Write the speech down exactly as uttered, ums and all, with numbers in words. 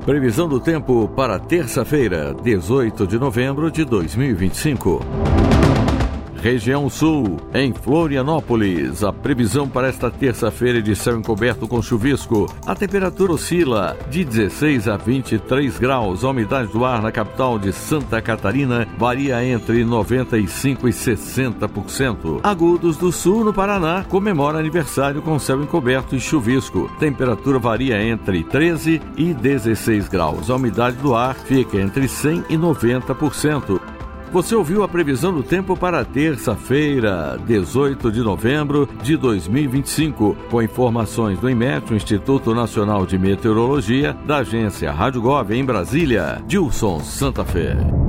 Previsão do tempo para terça-feira, dezoito de novembro de dois mil e vinte e cinco. Região Sul, em Florianópolis, a previsão para esta terça-feira é de céu encoberto com chuvisco. A temperatura oscila de dezesseis a vinte e três graus. A umidade do ar na capital de Santa Catarina varia entre noventa e cinco por cento e sessenta por cento. Agudos do Sul, no Paraná, comemora aniversário com céu encoberto e chuvisco. Temperatura varia entre treze e dezesseis graus. A umidade do ar fica entre cem e noventa por cento. Você ouviu a previsão do tempo para terça-feira, dezoito de novembro de dois mil e vinte e cinco, com informações do INMET, o Instituto Nacional de Meteorologia, da agência Rádio Gov em Brasília, Dilson Santa Fé.